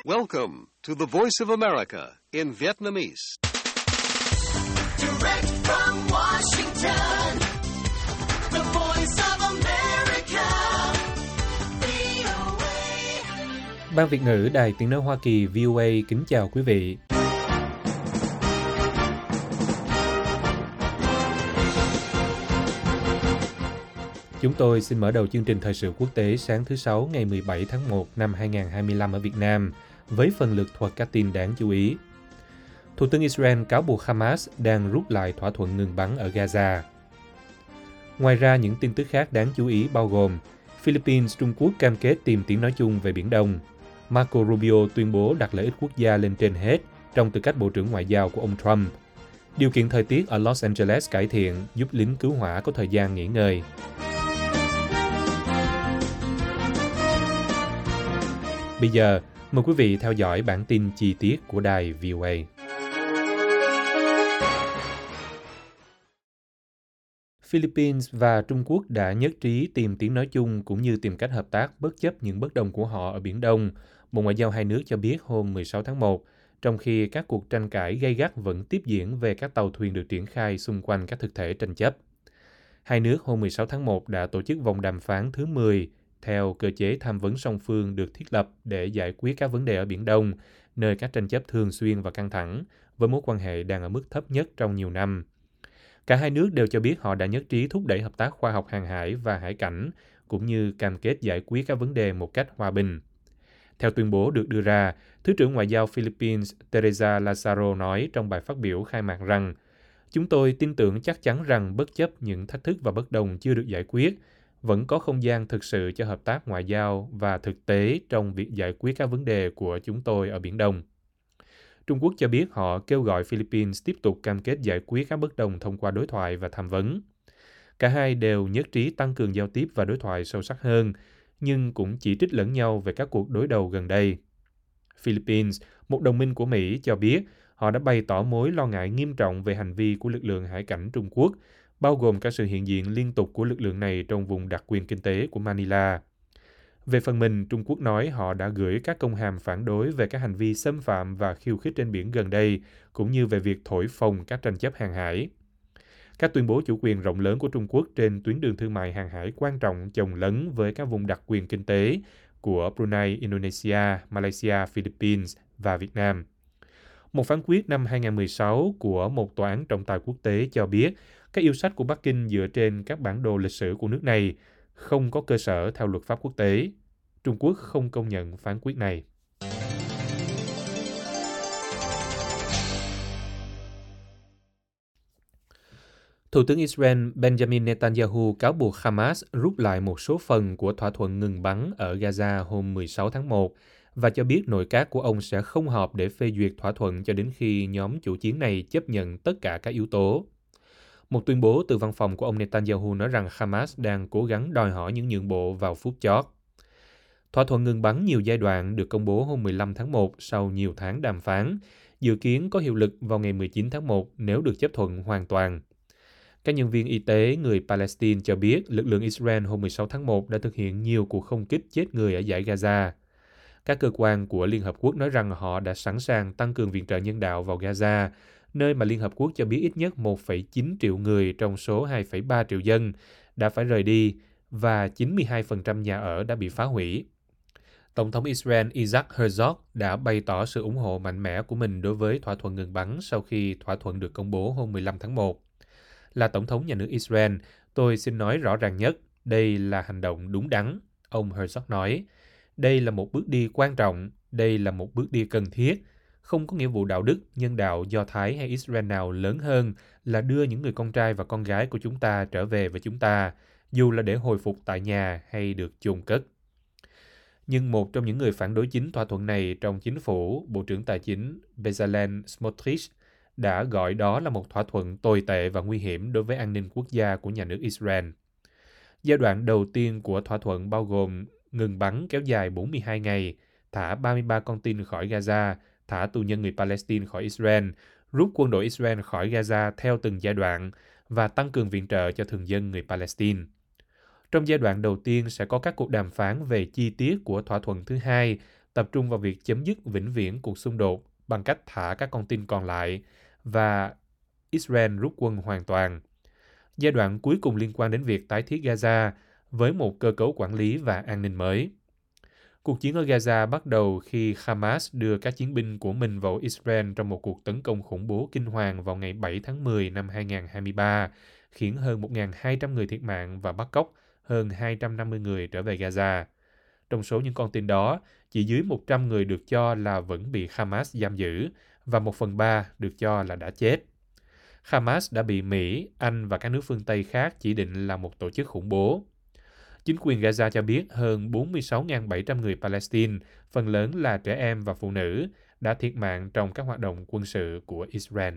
Welcome to the Voice of America in Vietnamese. Direct from Washington, the Voice of America, VOA. Ban Việt ngữ Đài Tiếng nói Hoa Kỳ VOA kính chào quý vị. Chúng tôi xin mở đầu chương trình thời sự quốc tế sáng thứ Sáu ngày 17 tháng 1 năm 2025 ở Việt Nam với phần lược thuật các tin đáng chú ý. Thủ tướng Israel cáo buộc Hamas đang rút lại thỏa thuận ngừng bắn ở Gaza. Ngoài ra, những tin tức khác đáng chú ý bao gồm Philippines, Trung Quốc cam kết tìm tiếng nói chung về Biển Đông. Marco Rubio tuyên bố đặt lợi ích quốc gia lên trên hết trong tư cách Bộ trưởng Ngoại giao của ông Trump. Điều kiện thời tiết ở Los Angeles cải thiện giúp lính cứu hỏa có thời gian nghỉ ngơi. Bây giờ, mời quý vị theo dõi bản tin chi tiết của đài VOA. Philippines và Trung Quốc đã nhất trí tìm tiếng nói chung cũng như tìm cách hợp tác bất chấp những bất đồng của họ ở Biển Đông, Bộ Ngoại giao hai nước cho biết hôm 16 tháng 1, trong khi các cuộc tranh cãi gay gắt vẫn tiếp diễn về các tàu thuyền được triển khai xung quanh các thực thể tranh chấp. Hai nước hôm 16 tháng 1 đã tổ chức vòng đàm phán thứ 10 theo cơ chế tham vấn song phương được thiết lập để giải quyết các vấn đề ở Biển Đông, nơi các tranh chấp thường xuyên và căng thẳng, với mối quan hệ đang ở mức thấp nhất trong nhiều năm. Cả hai nước đều cho biết họ đã nhất trí thúc đẩy hợp tác khoa học hàng hải và hải cảnh, cũng như cam kết giải quyết các vấn đề một cách hòa bình. Theo tuyên bố được đưa ra, Thứ trưởng Ngoại giao Philippines Teresa Lazaro nói trong bài phát biểu khai mạc rằng chúng tôi tin tưởng chắc chắn rằng bất chấp những thách thức và bất đồng chưa được giải quyết, vẫn có không gian thực sự cho hợp tác ngoại giao và thực tế trong việc giải quyết các vấn đề của chúng tôi ở Biển Đông. Trung Quốc cho biết họ kêu gọi Philippines tiếp tục cam kết giải quyết các bất đồng thông qua đối thoại và tham vấn. Cả hai đều nhất trí tăng cường giao tiếp và đối thoại sâu sắc hơn, nhưng cũng chỉ trích lẫn nhau về các cuộc đối đầu gần đây. Philippines, một đồng minh của Mỹ, cho biết họ đã bày tỏ mối lo ngại nghiêm trọng về hành vi của lực lượng hải cảnh Trung Quốc, bao gồm cả sự hiện diện liên tục của lực lượng này trong vùng đặc quyền kinh tế của Manila. Về phần mình, Trung Quốc nói họ đã gửi các công hàm phản đối về các hành vi xâm phạm và khiêu khích trên biển gần đây, cũng như về việc thổi phồng các tranh chấp hàng hải. Các tuyên bố chủ quyền rộng lớn của Trung Quốc trên tuyến đường thương mại hàng hải quan trọng chồng lấn với các vùng đặc quyền kinh tế của Brunei, Indonesia, Malaysia, Philippines và Việt Nam. Một phán quyết năm 2016 của một tòa án trọng tài quốc tế cho biết các yêu sách của Bắc Kinh dựa trên các bản đồ lịch sử của nước này không có cơ sở theo luật pháp quốc tế. Trung Quốc không công nhận phán quyết này. Thủ tướng Israel Benjamin Netanyahu cáo buộc Hamas rút lại một số phần của thỏa thuận ngừng bắn ở Gaza hôm 16 tháng 1 và cho biết nội các của ông sẽ không họp để phê duyệt thỏa thuận cho đến khi nhóm chủ chiến này chấp nhận tất cả các yếu tố. Một tuyên bố từ văn phòng của ông Netanyahu nói rằng Hamas đang cố gắng đòi hỏi những nhượng bộ vào phút chót. Thỏa thuận ngừng bắn nhiều giai đoạn được công bố hôm 15 tháng 1 sau nhiều tháng đàm phán, dự kiến có hiệu lực vào ngày 19 tháng 1 nếu được chấp thuận hoàn toàn. Các nhân viên y tế người Palestine cho biết lực lượng Israel hôm 16 tháng 1 đã thực hiện nhiều cuộc không kích chết người ở dải Gaza. Các cơ quan của Liên Hợp Quốc nói rằng họ đã sẵn sàng tăng cường viện trợ nhân đạo vào Gaza, nơi mà Liên Hợp Quốc cho biết ít nhất 1,9 triệu người trong số 2,3 triệu dân đã phải rời đi và 92% nhà ở đã bị phá hủy. Tổng thống Israel Isaac Herzog đã bày tỏ sự ủng hộ mạnh mẽ của mình đối với thỏa thuận ngừng bắn sau khi thỏa thuận được công bố hôm 15 tháng 1. Là Tổng thống nhà nước Israel, tôi xin nói rõ ràng nhất, đây là hành động đúng đắn, ông Herzog nói. Đây là một bước đi quan trọng, đây là một bước đi cần thiết. Không có nghĩa vụ đạo đức, nhân đạo, Do Thái hay Israel nào lớn hơn là đưa những người con trai và con gái của chúng ta trở về với chúng ta, dù là để hồi phục tại nhà hay được chôn cất. Nhưng một trong những người phản đối chính thỏa thuận này trong chính phủ, Bộ trưởng Tài chính Bezalel Smotrich, đã gọi đó là một thỏa thuận tồi tệ và nguy hiểm đối với an ninh quốc gia của nhà nước Israel. Giai đoạn đầu tiên của thỏa thuận bao gồm ngừng bắn kéo dài 42 ngày, thả 33 con tin khỏi Gaza, thả tù nhân người Palestine khỏi Israel, rút quân đội Israel khỏi Gaza theo từng giai đoạn và tăng cường viện trợ cho thường dân người Palestine. Trong giai đoạn đầu tiên sẽ có các cuộc đàm phán về chi tiết của thỏa thuận thứ hai tập trung vào việc chấm dứt vĩnh viễn cuộc xung đột bằng cách thả các con tin còn lại và Israel rút quân hoàn toàn. Giai đoạn cuối cùng liên quan đến việc tái thiết Gaza với một cơ cấu quản lý và an ninh mới. Cuộc chiến ở Gaza bắt đầu khi Hamas đưa các chiến binh của mình vào Israel trong một cuộc tấn công khủng bố kinh hoàng vào ngày 7 tháng 10 năm 2023, khiến hơn 1.200 người thiệt mạng và bắt cóc hơn 250 người trở về Gaza. Trong số những con tin đó, chỉ dưới 100 người được cho là vẫn bị Hamas giam giữ và 1/3 được cho là đã chết. Hamas đã bị Mỹ, Anh và các nước phương Tây khác chỉ định là một tổ chức khủng bố. Chính quyền Gaza cho biết hơn 46.700 người Palestine, phần lớn là trẻ em và phụ nữ, đã thiệt mạng trong các hoạt động quân sự của Israel.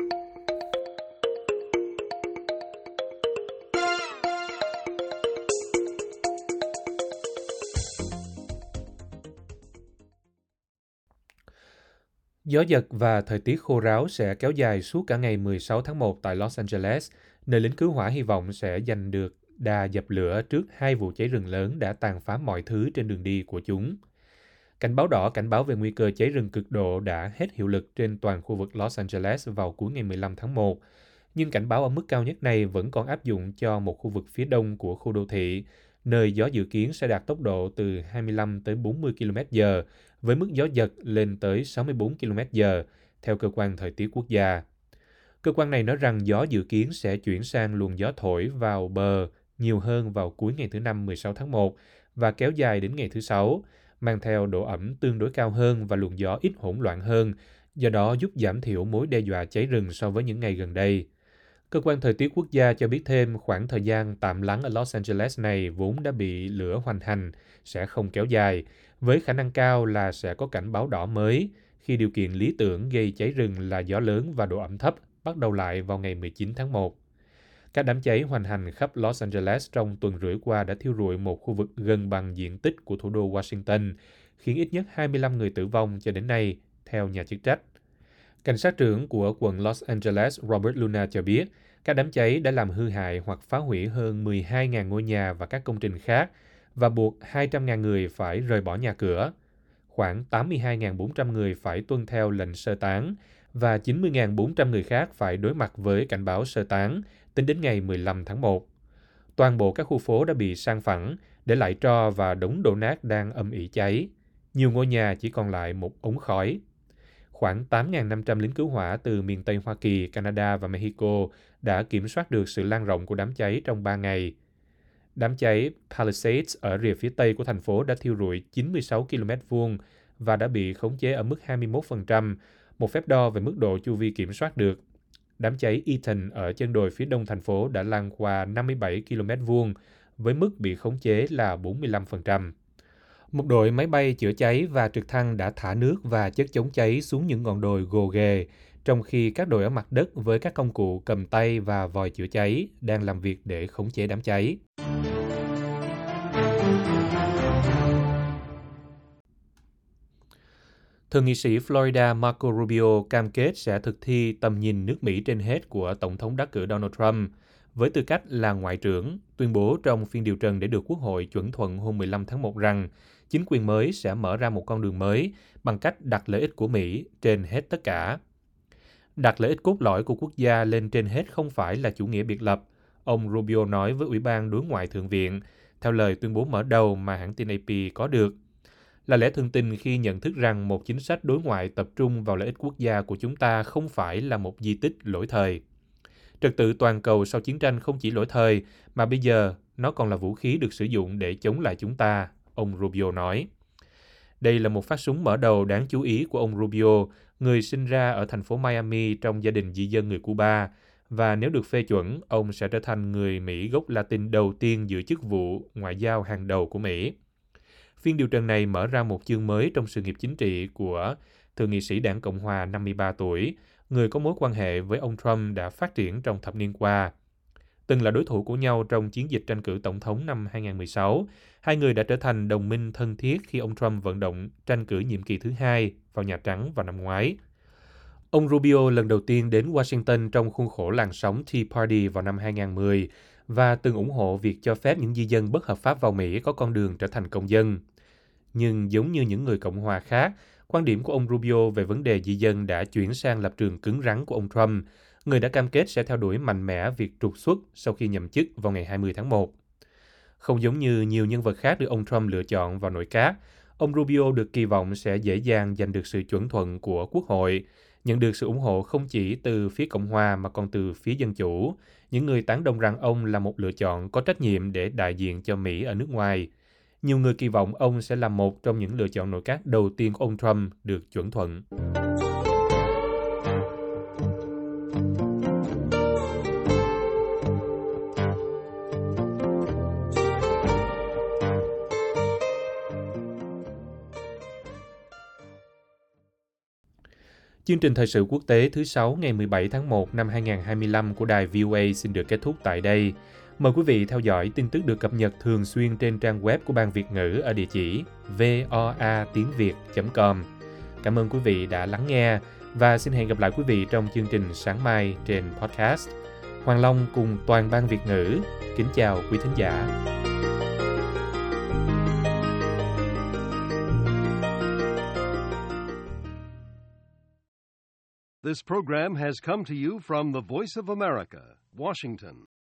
Gió giật và thời tiết khô ráo sẽ kéo dài suốt cả ngày 16 tháng 1 tại Los Angeles, nơi lính cứu hỏa hy vọng sẽ giành được đà dập lửa trước 2 vụ cháy rừng lớn đã tàn phá mọi thứ trên đường đi của chúng. Cảnh báo đỏ cảnh báo về nguy cơ cháy rừng cực độ đã hết hiệu lực trên toàn khu vực Los Angeles vào cuối ngày 15 tháng 1, nhưng cảnh báo ở mức cao nhất này vẫn còn áp dụng cho một khu vực phía đông của khu đô thị, nơi gió dự kiến sẽ đạt tốc độ từ 25 tới 40 km/h, với mức gió giật lên tới 64 km/h, theo cơ quan thời tiết quốc gia. Cơ quan này nói rằng gió dự kiến sẽ chuyển sang luồng gió thổi vào bờ nhiều hơn vào cuối ngày thứ Năm 16 tháng 1 và kéo dài đến ngày thứ Sáu, mang theo độ ẩm tương đối cao hơn và luồng gió ít hỗn loạn hơn, do đó giúp giảm thiểu mối đe dọa cháy rừng so với những ngày gần đây. Cơ quan thời tiết quốc gia cho biết thêm khoảng thời gian tạm lắng ở Los Angeles này vốn đã bị lửa hoành hành sẽ không kéo dài, với khả năng cao là sẽ có cảnh báo đỏ mới khi điều kiện lý tưởng gây cháy rừng là gió lớn và độ ẩm thấp bắt đầu lại vào ngày 19 tháng 1. Các đám cháy hoành hành khắp Los Angeles trong tuần rưỡi qua đã thiêu rụi một khu vực gần bằng diện tích của thủ đô Washington, khiến ít nhất 25 người tử vong cho đến nay, theo nhà chức trách. Cảnh sát trưởng của quận Los Angeles Robert Luna cho biết, các đám cháy đã làm hư hại hoặc phá hủy hơn 12.000 ngôi nhà và các công trình khác và buộc 200.000 người phải rời bỏ nhà cửa. Khoảng 82.400 người phải tuân theo lệnh sơ tán và 90.400 người khác phải đối mặt với cảnh báo sơ tán tính đến ngày 15 tháng 1. Toàn bộ các khu phố đã bị san phẳng, để lại tro và đống đổ nát đang âm ỉ cháy. Nhiều ngôi nhà chỉ còn lại một ống khói. Khoảng 8.500 lính cứu hỏa từ miền Tây Hoa Kỳ, Canada và Mexico đã kiểm soát được sự lan rộng của đám cháy trong 3 ngày. Đám cháy Palisades ở rìa phía Tây của thành phố đã thiêu rụi 96 km2 và đã bị khống chế ở mức 21%, một phép đo về mức độ chu vi kiểm soát được. Đám cháy Eaton ở chân đồi phía đông thành phố đã lan qua 57 km2, với mức bị khống chế là 45%. Một đội máy bay chữa cháy và trực thăng đã thả nước và chất chống cháy xuống những ngọn đồi gồ ghề, trong khi các đội ở mặt đất với các công cụ cầm tay và vòi chữa cháy đang làm việc để khống chế đám cháy. Thượng nghị sĩ Florida Marco Rubio cam kết sẽ thực thi tầm nhìn nước Mỹ trên hết của Tổng thống đắc cử Donald Trump, với tư cách là Ngoại trưởng, tuyên bố trong phiên điều trần để được Quốc hội chuẩn thuận hôm 15 tháng 1 rằng chính quyền mới sẽ mở ra một con đường mới bằng cách đặt lợi ích của Mỹ trên hết tất cả. Đặt lợi ích cốt lõi của quốc gia lên trên hết không phải là chủ nghĩa biệt lập, ông Rubio nói với Ủy ban Đối ngoại Thượng viện, theo lời tuyên bố mở đầu mà hãng tin AP có được. Là lẽ thường tình khi nhận thức rằng một chính sách đối ngoại tập trung vào lợi ích quốc gia của chúng ta không phải là một di tích lỗi thời. Trật tự toàn cầu sau chiến tranh không chỉ lỗi thời, mà bây giờ nó còn là vũ khí được sử dụng để chống lại chúng ta, ông Rubio nói. Đây là một phát súng mở đầu đáng chú ý của ông Rubio, người sinh ra ở thành phố Miami trong gia đình di dân người Cuba, và nếu được phê chuẩn, ông sẽ trở thành người Mỹ gốc Latin đầu tiên giữ chức vụ ngoại giao hàng đầu của Mỹ. Phiên điều trần này mở ra một chương mới trong sự nghiệp chính trị của thượng nghị sĩ đảng Cộng hòa 53 tuổi, người có mối quan hệ với ông Trump đã phát triển trong thập niên qua. Từng là đối thủ của nhau trong chiến dịch tranh cử tổng thống năm 2016, hai người đã trở thành đồng minh thân thiết khi ông Trump vận động tranh cử nhiệm kỳ thứ hai vào Nhà Trắng vào năm ngoái. Ông Rubio lần đầu tiên đến Washington trong khuôn khổ làn sóng Tea Party vào năm 2010 và từng ủng hộ việc cho phép những di dân bất hợp pháp vào Mỹ có con đường trở thành công dân. Nhưng giống như những người Cộng hòa khác, quan điểm của ông Rubio về vấn đề di dân đã chuyển sang lập trường cứng rắn của ông Trump, người đã cam kết sẽ theo đuổi mạnh mẽ việc trục xuất sau khi nhậm chức vào ngày 20 tháng 1. Không giống như nhiều nhân vật khác được ông Trump lựa chọn vào nội các, ông Rubio được kỳ vọng sẽ dễ dàng giành được sự chuẩn thuận của Quốc hội, nhận được sự ủng hộ không chỉ từ phía Cộng hòa mà còn từ phía Dân Chủ, những người tán đồng rằng ông là một lựa chọn có trách nhiệm để đại diện cho Mỹ ở nước ngoài. Nhiều người kỳ vọng ông sẽ là một trong những lựa chọn nội các đầu tiên của ông Trump được chuẩn thuận. Chương trình thời sự quốc tế thứ 6 ngày 17 tháng 1 năm 2025 của đài VOA xin được kết thúc tại đây. Mời quý vị theo dõi tin tức được cập nhật thường xuyên trên trang web của Ban Việt ngữ ở địa chỉ voatiếngviet.com. Cảm ơn quý vị đã lắng nghe và xin hẹn gặp lại quý vị trong chương trình sáng mai trên podcast. Hoàng Long cùng toàn Ban Việt ngữ kính chào quý thính giả. This program has come to you from the Voice of America, Washington.